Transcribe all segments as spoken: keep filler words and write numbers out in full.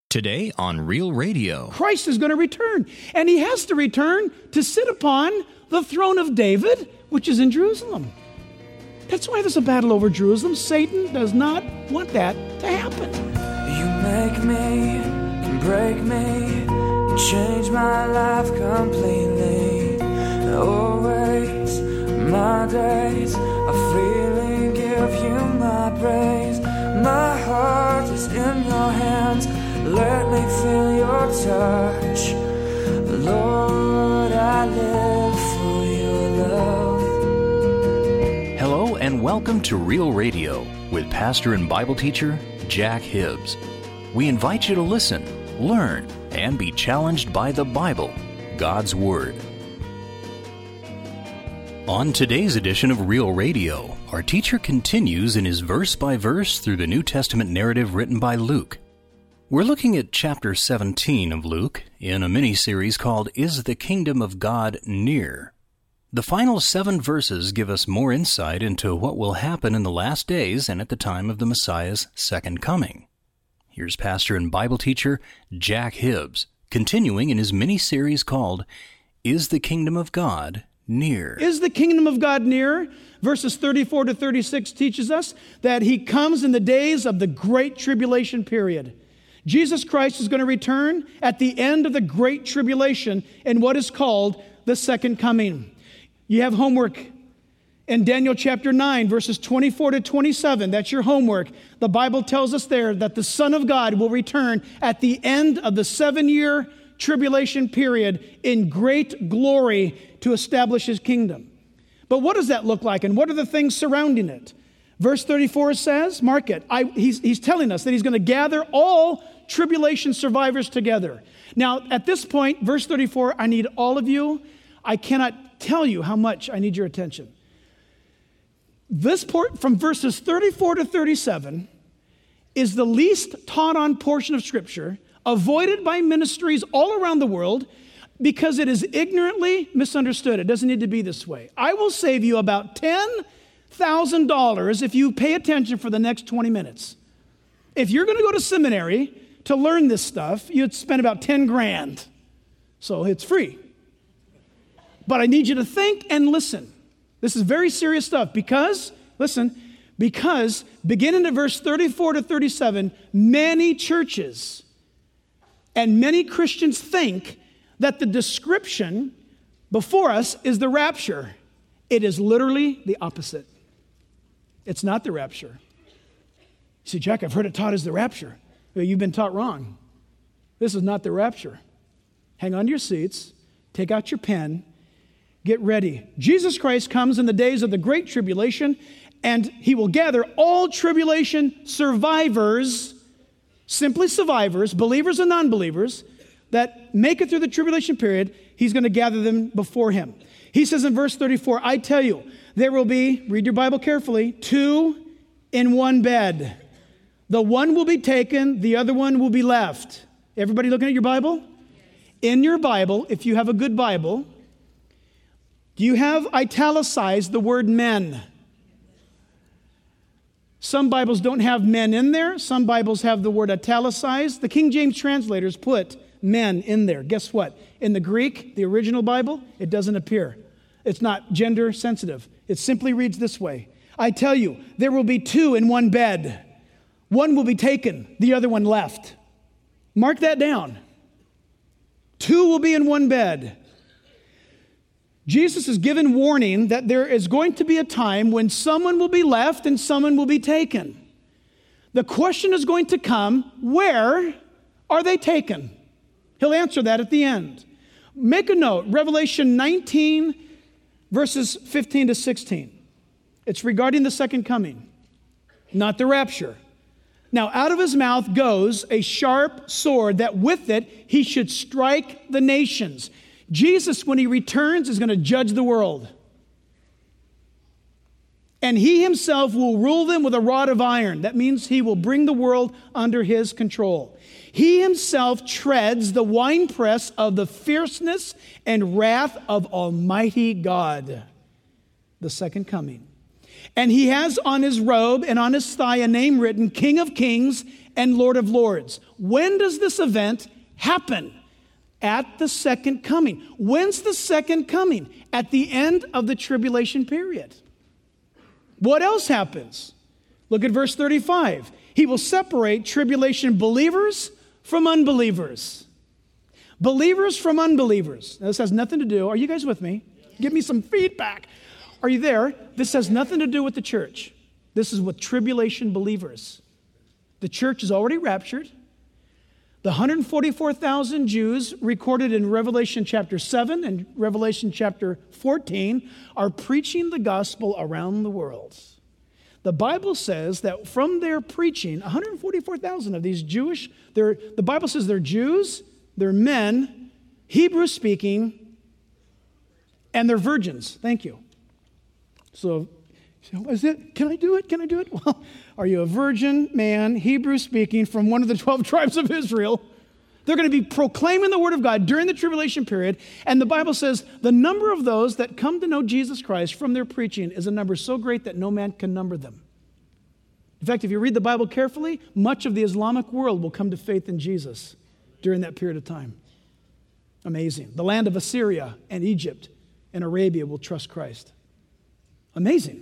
Today on Real Radio. Christ is going to return, and he has to return to sit upon the throne of David, which is in Jerusalem. That's why there's a battle over Jerusalem. Satan does not want that to happen. You make me, can break me, change my life completely. Always, my days are freely give you my praise. My heart is in your hands. Let me feel your touch. Lord, I live for your love. Hello and welcome to Real Radio with pastor and Bible teacher Jack Hibbs. We invite you to listen, learn, and be challenged by the Bible, God's Word. On today's edition of Real Radio, our teacher continues in his verse-by-verse through the New Testament narrative written by Luke. We're looking at chapter seventeen of Luke in a mini-series called Is the Kingdom of God Near? The final seven verses give us more insight into what will happen in the last days and at the time of the Messiah's second coming. Here's pastor and Bible teacher Jack Hibbs, continuing in his mini-series called Is the Kingdom of God Near? Is the kingdom of God near? Verses thirty-four to thirty-six teaches us that he comes in the days of the great tribulation period. Jesus Christ is going to return at the end of the great tribulation in what is called the second coming. You have homework in Daniel chapter nine, verses twenty-four to twenty-seven. That's your homework. The Bible tells us there that the Son of God will return at the end of the seven-year tribulation period in great glory to establish his kingdom. But what does that look like, and what are the things surrounding it? Verse thirty-four says, mark it, I, he's, he's telling us that he's going to gather all tribulation survivors together. Now, at this point, verse thirty-four, I need all of you. I cannot tell you how much I need your attention. This part, from verses thirty-four to thirty-seven, is the least taught on portion of Scripture, avoided by ministries all around the world, because it is ignorantly misunderstood. It doesn't need to be this way. I will save you about ten thousand dollars if you pay attention for the next twenty minutes. If you're going to go to seminary to learn this stuff, you'd spend about ten grand. So it's free. But I need you to think and listen. This is very serious stuff because, listen, because beginning at verse thirty-four to thirty-seven, many churches and many Christians think that the description before us is the rapture. It is literally the opposite. It's not the rapture. You say, Jack, I've heard it taught as the rapture. Well, you've been taught wrong. This is not the rapture. Hang on to your seats. Take out your pen. Get ready. Jesus Christ comes in the days of the great tribulation, and he will gather all tribulation survivors, simply survivors, believers and non-believers, that make it through the tribulation period. He's going to gather them before him. He says in verse thirty-four, I tell you, there will be, read your Bible carefully, two in one bed. The one will be taken, the other one will be left. Everybody looking at your Bible? In your Bible, if you have a good Bible, do you have italicized the word men? Some Bibles don't have men in there. Some Bibles have the word italicized. The King James translators put men in there. Guess what? In the Greek, the original Bible, it doesn't appear. It's not gender sensitive. It simply reads this way. I tell you, there will be two in one bed. One will be taken, the other one left. Mark that down. Two will be in one bed. Jesus is given warning that there is going to be a time when someone will be left and someone will be taken. The question is going to come, where are they taken? He'll answer that at the end. Make a note, Revelation nineteen, verses fifteen to sixteen. It's regarding the second coming, not the rapture. Now, out of his mouth goes a sharp sword that with it he should strike the nations. Jesus, when he returns, is going to judge the world. And he himself will rule them with a rod of iron. That means he will bring the world under his control. He himself treads the winepress of the fierceness and wrath of Almighty God, the second coming. And he has on his robe and on his thigh a name written, King of Kings and Lord of Lords. When does this event happen? At the second coming. When's the second coming? At the end of the tribulation period. What else happens? Look at verse thirty-five. He will separate tribulation believers from unbelievers. Believers from unbelievers. Now, this has nothing to do, are you guys with me? Give me some feedback. Are you there? This has nothing to do with the church. This is with tribulation believers. The church is already raptured. The one hundred forty-four thousand Jews recorded in Revelation chapter seven and Revelation chapter fourteen are preaching the gospel around the world. The Bible says that from their preaching, one hundred forty-four thousand of these Jewish, they're, the Bible says they're Jews, they're men, Hebrew speaking, and they're virgins. Thank you. So, is it, can I do it? Can I do it? Well, are you a virgin man, Hebrew speaking, from one of the twelve tribes of Israel? They're going to be proclaiming the word of God during the tribulation period. And the Bible says the number of those that come to know Jesus Christ from their preaching is a number so great that no man can number them. In fact, if you read the Bible carefully, much of the Islamic world will come to faith in Jesus during that period of time. Amazing. The land of Assyria and Egypt and Arabia will trust Christ. Amazing.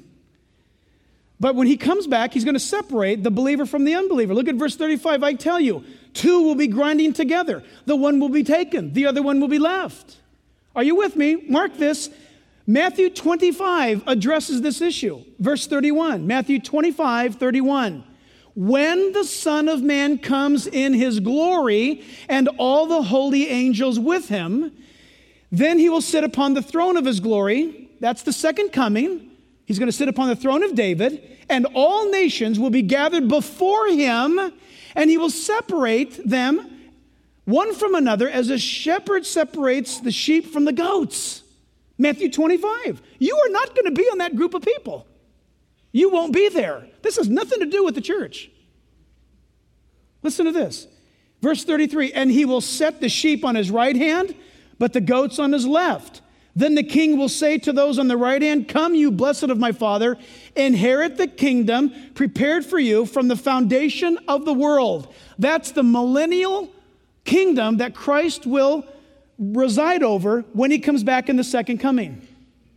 But when he comes back, he's going to separate the believer from the unbeliever. Look at verse thirty-five. I tell you, two will be grinding together. The one will be taken. The other one will be left. Are you with me? Mark this. Matthew twenty-five addresses this issue. Verse thirty-one. Matthew twenty-five, thirty-one. When the Son of Man comes in his glory and all the holy angels with him, then he will sit upon the throne of his glory. That's the second coming. He's going to sit upon the throne of David, and all nations will be gathered before him, and he will separate them one from another as a shepherd separates the sheep from the goats. Matthew twenty-five. You are not going to be on that group of people. You won't be there. This has nothing to do with the church. Listen to this. Verse thirty-three, and he will set the sheep on his right hand, but the goats on his left. Then the king will say to those on the right hand, come, you blessed of my Father, inherit the kingdom prepared for you from the foundation of the world. That's the millennial kingdom that Christ will reside over when he comes back in the second coming.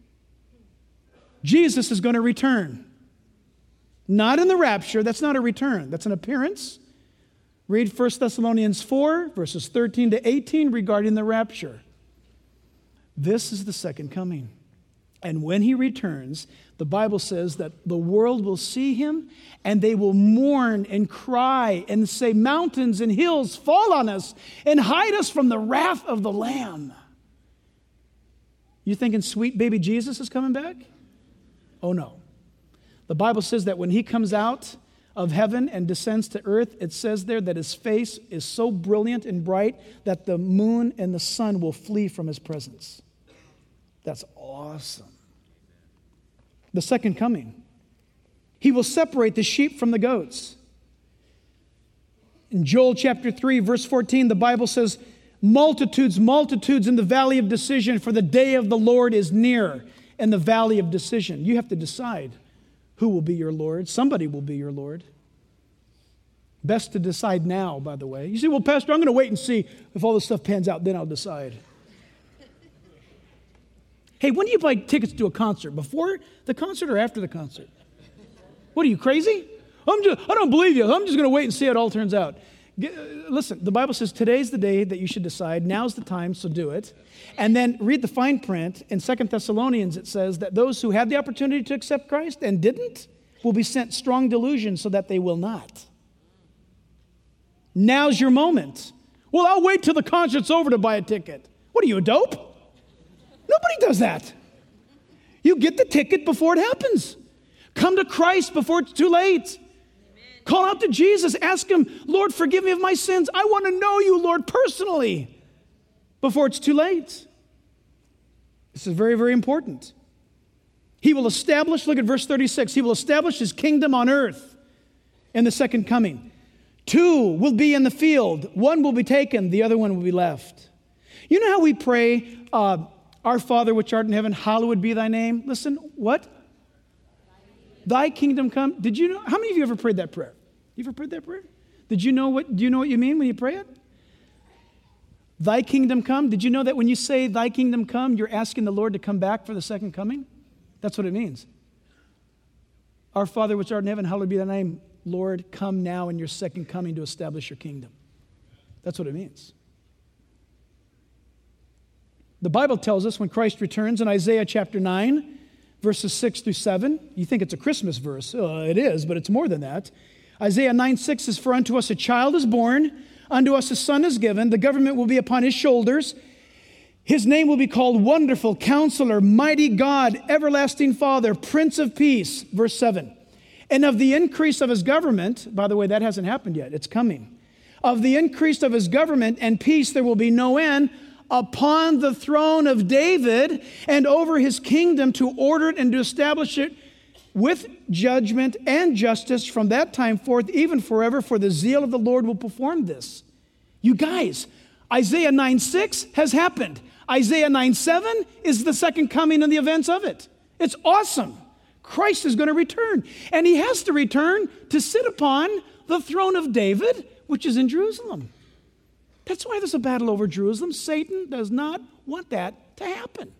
Jesus is going to return. Not in the rapture. That's not a return. That's an appearance. Read First Thessalonians four, verses thirteen to eighteen regarding the rapture. This is the second coming. And when he returns, the Bible says that the world will see him and they will mourn and cry and say, mountains and hills fall on us and hide us from the wrath of the Lamb. You thinking sweet baby Jesus is coming back? Oh no. The Bible says that when he comes out of heaven and descends to earth, it says there that his face is so brilliant and bright that the moon and the sun will flee from his presence. That's awesome. The second coming. He will separate the sheep from the goats. In Joel chapter three, verse fourteen, the Bible says, multitudes, multitudes in the valley of decision, for the day of the Lord is near in the valley of decision. You have to decide who will be your Lord. Somebody will be your Lord. Best to decide now, by the way. You say, well, Pastor, I'm going to wait and see if all this stuff pans out, then I'll decide. Hey, when do you buy tickets to a concert? Before the concert or after the concert? What are you, crazy? I'm just, I don't believe you. I'm just going to wait and see how it all turns out. Get, uh, listen, the Bible says today's the day that you should decide. Now's the time, so do it. And then read the fine print. In Second Thessalonians, it says that those who had the opportunity to accept Christ and didn't will be sent strong delusion so that they will not. Now's your moment. Well, I'll wait till the concert's over to buy a ticket. What are you, a dope? Nobody does that. You get the ticket before it happens. Come to Christ before it's too late. Amen. Call out to Jesus. Ask him, Lord, forgive me of my sins. I want to know you, Lord, personally before it's too late. This is very, very important. He will establish, look at verse thirty-six, he will establish his kingdom on earth in the second coming. Two will be in the field. One will be taken. The other one will be left. You know how we pray, uh, our Father which art in heaven, hallowed be thy name. Listen, what? Thy kingdom come. Did you know? How many of you ever prayed that prayer? You ever prayed that prayer? Did you know what, do you know what you mean when you pray it? Thy kingdom come. Did you know that when you say thy kingdom come, you're asking the Lord to come back for the second coming? That's what it means. Our Father which art in heaven, hallowed be thy name. Lord, come now in your second coming to establish your kingdom. That's what it means. The Bible tells us when Christ returns in Isaiah chapter nine, verses six through seven. You think it's a Christmas verse. Uh, it is, but it's more than that. Isaiah nine six is, for unto us a child is born, unto us a son is given, the government will be upon his shoulders. His name will be called Wonderful, Counselor, Mighty God, Everlasting Father, Prince of Peace. Verse seven. And of the increase of his government, by the way, that hasn't happened yet, it's coming. Of the increase of his government and peace there will be no end upon the throne of David and over his kingdom, to order it and to establish it with judgment and justice from that time forth, even forever, for the zeal of the Lord will perform this. You guys, Isaiah nine six has happened. Isaiah nine seven is the second coming and the events of it. It's awesome. Christ is going to return. And he has to return to sit upon the throne of David, which is in Jerusalem. That's why there's a battle over Jerusalem. Satan does not want that to happen.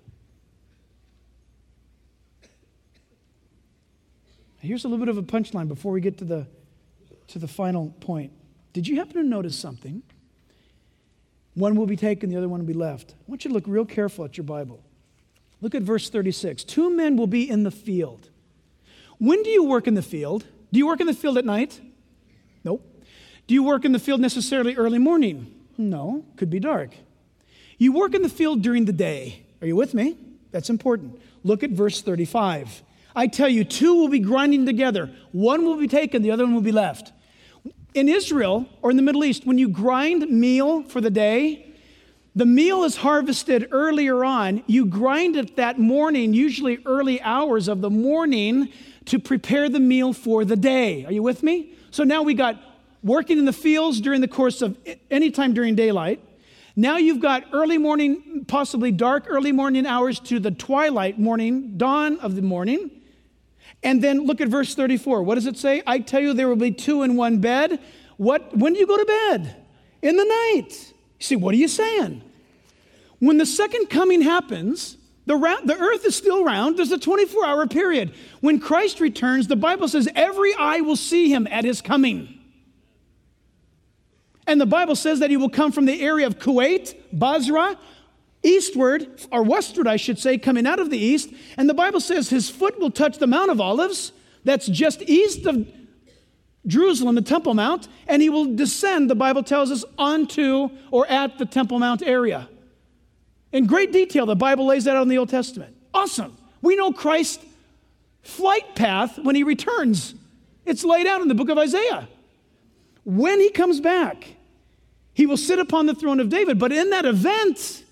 Here's a little bit of a punchline before we get to the, to the final point. Did you happen to notice something? One will be taken, the other one will be left. I want you to look real careful at your Bible. Look at verse thirty-six. Two men will be in the field. When do you work in the field? Do you work in the field at night? Nope. Do you work in the field necessarily early morning? No, could be dark. You work in the field during the day. Are you with me? That's important. Look at verse thirty-five. I tell you, two will be grinding together. One will be taken, the other one will be left. In Israel, or in the Middle East, when you grind meal for the day, the meal is harvested earlier on. You grind it that morning, usually early hours of the morning, to prepare the meal for the day. Are you with me? So now we got working in the fields during the course of any time during daylight. Now you've got early morning, possibly dark early morning hours to the twilight morning, dawn of the morning. And then look at verse thirty-four. What does it say? I tell you, there will be two in one bed. What? When do you go to bed? In the night. You see, what are you saying? When the second coming happens, the, ra- the earth is still round. There's a twenty-four hour period. When Christ returns, the Bible says every eye will see him at his coming. And the Bible says that he will come from the area of Kuwait, Basra, eastward, or westward, I should say, coming out of the east. And the Bible says his foot will touch the Mount of Olives. That's just east of Jerusalem, the Temple Mount. And he will descend, the Bible tells us, onto or at the Temple Mount area. In great detail, the Bible lays that out in the Old Testament. Awesome. We know Christ's flight path when he returns. It's laid out in the book of Isaiah. When he comes back, he will sit upon the throne of David. But in that event,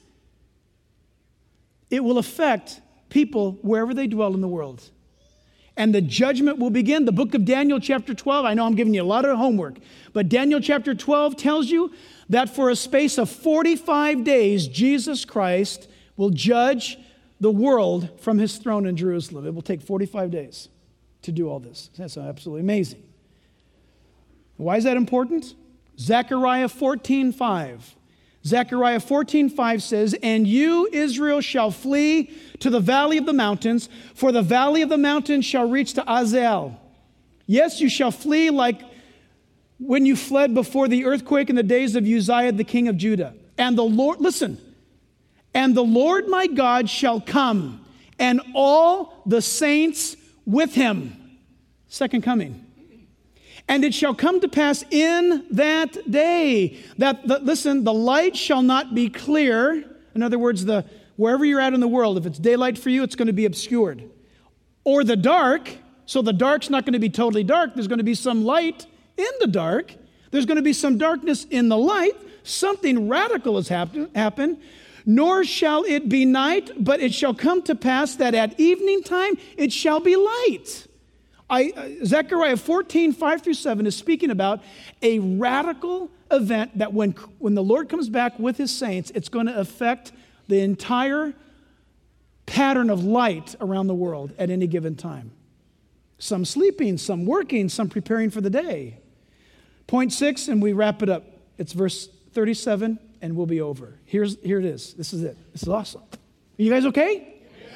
it will affect people wherever they dwell in the world. And the judgment will begin. The book of Daniel chapter twelve, I know I'm giving you a lot of homework, but Daniel chapter twelve tells you that for a space of forty-five days, Jesus Christ will judge the world from his throne in Jerusalem. It will take forty-five days to do all this. That's absolutely amazing. Why is that important? Zechariah fourteen five. Zechariah fourteen five says, and you, Israel, shall flee to the valley of the mountains, for the valley of the mountains shall reach to Azel. Yes, you shall flee like when you fled before the earthquake in the days of Uzziah, the king of Judah. And the Lord, listen, and the Lord my God shall come, and all the saints with him. Second coming. And it shall come to pass in that day that, the, listen, the light shall not be clear. In other words, the wherever you're at in the world, if it's daylight for you, it's going to be obscured. Or the dark, so the dark's not going to be totally dark. There's going to be some light in the dark. There's going to be some darkness in the light. Something radical has happen, happened. Nor shall it be night, but it shall come to pass that at evening time it shall be light. I, uh, Zechariah fourteen five through seven is speaking about a radical event that when, when the Lord comes back with his saints, it's going to affect the entire pattern of light around the world at any given time. Some sleeping, some working, some preparing for the day. Point six, and we wrap it up. It's verse thirty-seven, and we'll be over. Here's, here it is. This is it. This is awesome. Are you guys okay?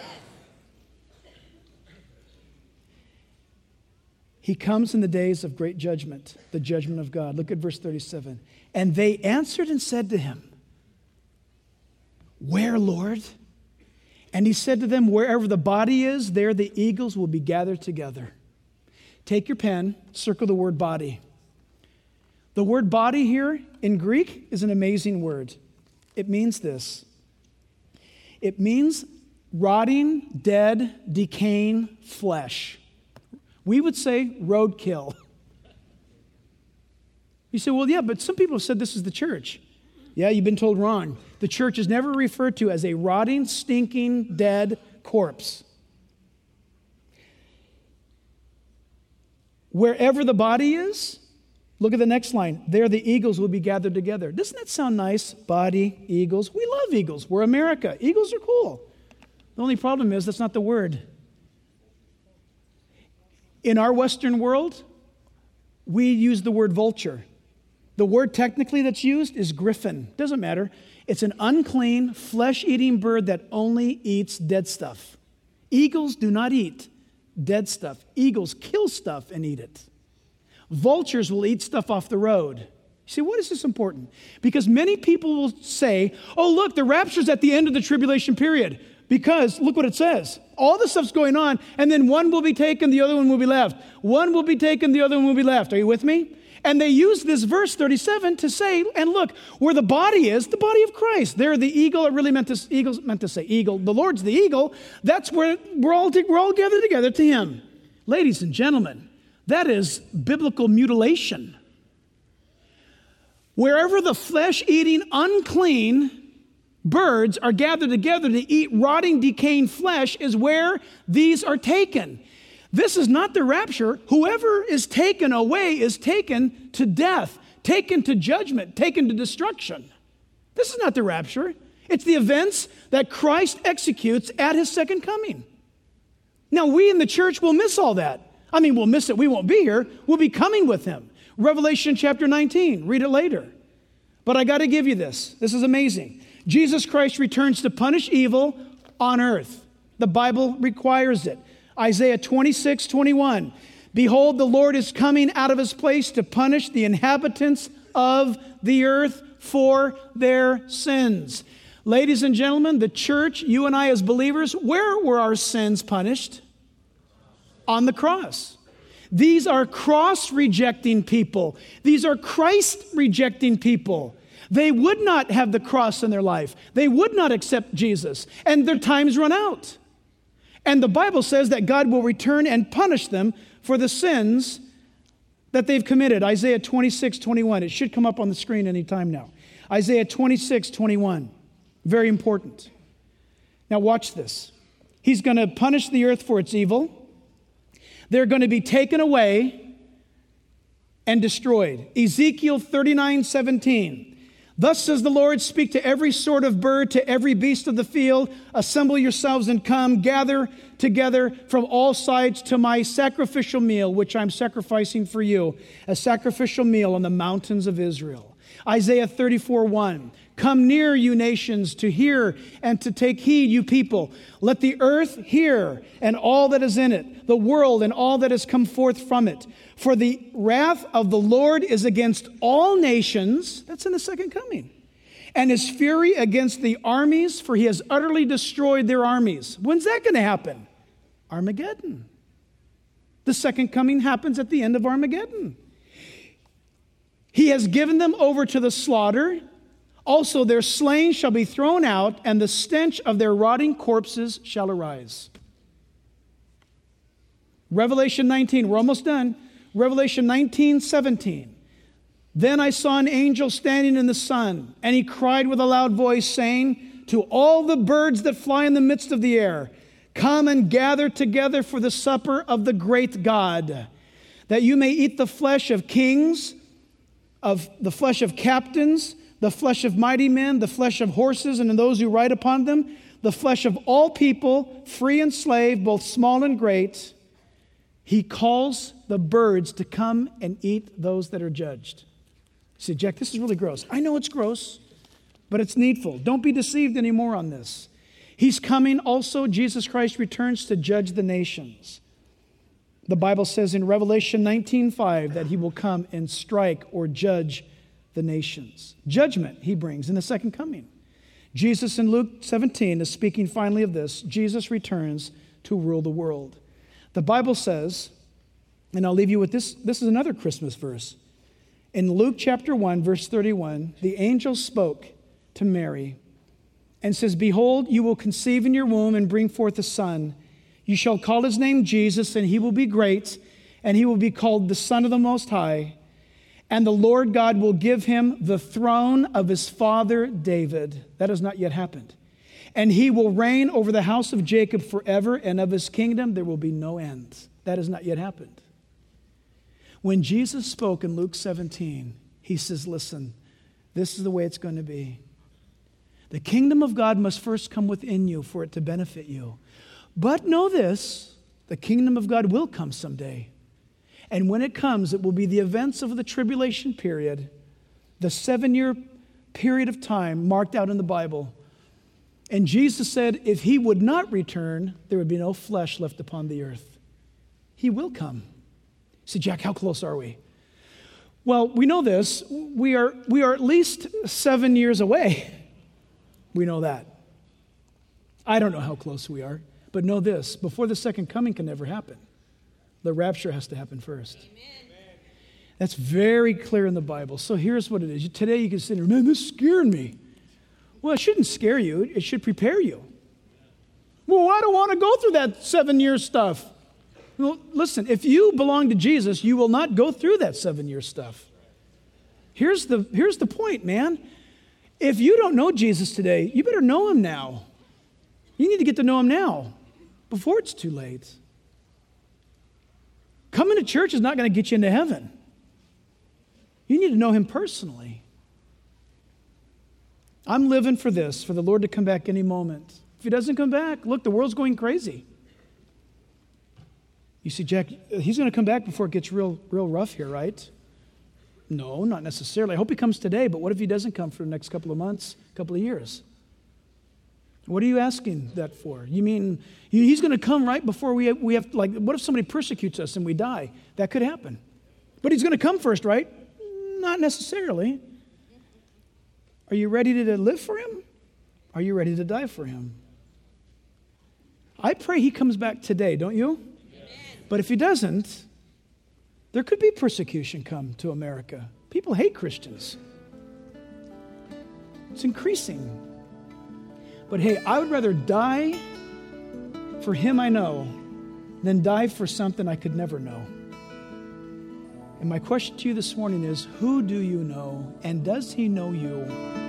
He comes in the days of great judgment, the judgment of God. Look at verse thirty-seven. And they answered and said to him, where, Lord? And he said to them, wherever the body is, there the eagles will be gathered together. Take your pen, circle the word body. The word body here in Greek is an amazing word. It means this. It means rotting, dead, decaying flesh. We would say roadkill. You say, well, yeah, but some people have said this is the church. Yeah, you've been told wrong. The church is never referred to as a rotting, stinking, dead corpse. Wherever the body is, look at the next line. There the eagles will be gathered together. Doesn't that sound nice? Body, eagles. We love eagles. We're America. Eagles are cool. The only problem is that's not the word. In our Western world, we use the word vulture. The word technically that's used is griffin. Doesn't matter. It's an unclean, flesh-eating bird that only eats dead stuff. Eagles do not eat dead stuff. Eagles kill stuff and eat it. Vultures will eat stuff off the road. You see, what is this important? Because many people will say, oh, look, the rapture's at the end of the tribulation period. Because look what it says. All this stuff's going on, and then one will be taken, the other one will be left. One will be taken, the other one will be left. Are you with me? And they use this verse thirty-seven to say, and look, where the body is, the body of Christ. There, the eagle, it really meant to, eagles meant to say eagle. The Lord's the eagle. That's where we're all, we're all gathered together to him. Ladies and gentlemen, that is biblical mutilation. Wherever the flesh-eating, unclean birds are gathered together to eat rotting, decaying flesh is where these are taken. This is not the rapture. Whoever is taken away is taken to death, taken to judgment, taken to destruction. This is not the rapture. It's the events that Christ executes at his second coming. Now, we in the church will miss all that. I mean, we'll miss it. We won't be here. We'll be coming with him. Revelation chapter nineteen. Read it later. But I got to give you this. This is amazing. Jesus Christ returns to punish evil on earth. The Bible requires it. Isaiah twenty-six, twenty-one. Behold, the Lord is coming out of his place to punish the inhabitants of the earth for their sins. Ladies and gentlemen, the church, you and I as believers, where were our sins punished? On the cross. These are cross-rejecting people. These are Christ-rejecting people. They would not have the cross in their life. They would not accept Jesus. And their time's run out. And the Bible says that God will return and punish them for the sins that they've committed. Isaiah twenty-six, twenty-one. It should come up on the screen anytime now. Isaiah twenty-six, twenty-one. Very important. Now watch this. He's going to punish the earth for its evil. They're going to be taken away and destroyed. Ezekiel thirty-nine, seventeen. Thus says the Lord, speak to every sort of bird, to every beast of the field. Assemble yourselves and come, gather together from all sides to my sacrificial meal, which I'm sacrificing for you, a sacrificial meal on the mountains of Israel. Isaiah thirty-four, one. Come near, you nations, to hear and to take heed, you people. Let the earth hear and all that is in it, the world and all that has come forth from it. For the wrath of the Lord is against all nations. That's in the second coming. And his fury against the armies, for he has utterly destroyed their armies. When's that going to happen? Armageddon. The second coming happens at the end of Armageddon. He has given them over to the slaughter. Also, their slain shall be thrown out, and the stench of their rotting corpses shall arise. Revelation nineteen, we're almost done. Revelation nineteen, seventeen. Then I saw an angel standing in the sun, and he cried with a loud voice, saying, to all the birds that fly in the midst of the air, come and gather together for the supper of the great God, that you may eat the flesh of kings, of the flesh of captains, the flesh of mighty men, the flesh of horses and those who ride upon them, the flesh of all people, free and slave, both small and great. He calls the birds to come and eat those that are judged. You say, Jack, this is really gross. I know it's gross, but it's needful. Don't be deceived anymore on this. He's coming also, Jesus Christ returns to judge the nations. The Bible says in Revelation nineteen five that he will come and strike or judge the nations. Judgment he brings in the second coming. Jesus in Luke seventeen is speaking finally of this. Jesus returns to rule the world. The Bible says, and I'll leave you with this, this is another Christmas verse. In Luke chapter one, verse thirty-one, the angel spoke to Mary and says, behold, you will conceive in your womb and bring forth a son. You shall call his name Jesus, and he will be great, and he will be called the Son of the Most High. And the Lord God will give him the throne of his father David. That has not yet happened. And he will reign over the house of Jacob forever, and of his kingdom there will be no end. That has not yet happened. When Jesus spoke in Luke seventeen, he says, listen, this is the way it's going to be. The kingdom of God must first come within you for it to benefit you. But know this, the kingdom of God will come someday. And when it comes, it will be the events of the tribulation period, the seven-year period of time marked out in the Bible. And Jesus said if he would not return, there would be no flesh left upon the earth. He will come. You say, Jack, how close are we? Well, we know this. We are, we are at least seven years away. We know that. I don't know how close we are, but know this. Before the second coming can never happen. The rapture has to happen first. Amen. That's very clear in the Bible. So here's what it is. Today you can sit here, man, this is scaring me. Well, it shouldn't scare you. It should prepare you. Well, I don't want to go through that seven-year stuff. Well, listen, if you belong to Jesus, you will not go through that seven-year stuff. Here's the, here's the point, man. If you don't know Jesus today, you better know him now. You need to get to know him now before it's too late. Coming to church is not going to get you into heaven. You need to know him personally. I'm living for this, for the Lord to come back any moment. If he doesn't come back, look, the world's going crazy. You see, Jack, he's going to come back before it gets real, real rough here, right? No, not necessarily. I hope he comes today, but what if he doesn't come for the next couple of months, couple of years? What are you asking that for? You mean he's going to come right before we have, we have, like, what if somebody persecutes us and we die? That could happen. But he's going to come first, right? Not necessarily. Are you ready to live for him? Are you ready to die for him? I pray he comes back today, don't you? Yes. But if he doesn't, there could be persecution come to America. People hate Christians. It's increasing. But hey, I would rather die for him I know than die for something I could never know. And my question to you this morning is, who do you know, and does he know you?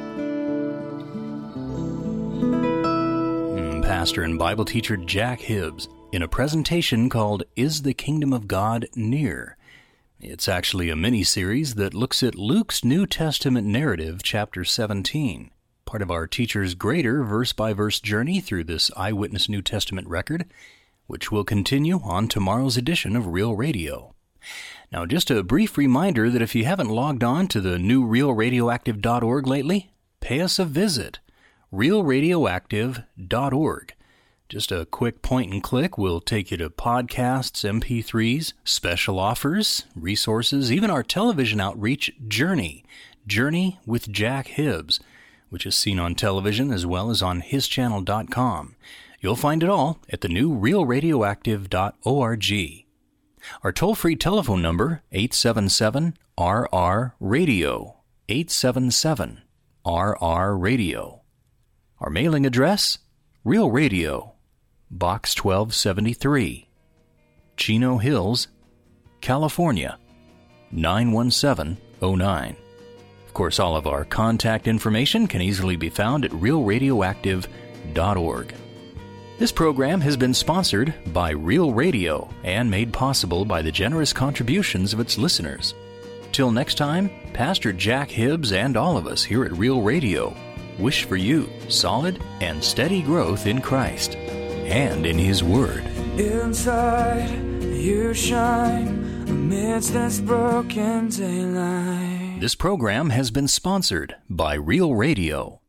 Pastor and Bible teacher Jack Hibbs in a presentation called Is the Kingdom of God Near? It's actually a mini-series that looks at Luke's New Testament narrative, chapter seventeen, part of our Teacher's Greater verse-by-verse journey through this eyewitness New Testament record, which will continue on tomorrow's edition of Real Radio. Now, just a brief reminder that if you haven't logged on to the new real radioactive dot org lately, pay us a visit. real radioactive dot org. Just a quick point and click will take you to podcasts, M P threes, special offers, resources, even our television outreach, Journey, Journey with Jack Hibbs, which is seen on television as well as on his channel dot com. You'll find it all at the new real radioactive dot org. Our toll-free telephone number, eight seven seven R R radio, eight seven seven R R radio. Our mailing address, Real Radio, Box twelve seventy-three, Chino Hills, California, nine one seven oh nine. Of course, all of our contact information can easily be found at real radioactive dot org. This program has been sponsored by Real Radio and made possible by the generous contributions of its listeners. Till next time, Pastor Jack Hibbs and all of us here at Real Radio wish for you solid and steady growth in Christ and in His Word. Inside You shine amidst this broken daylight. This program has been sponsored by Real Radio.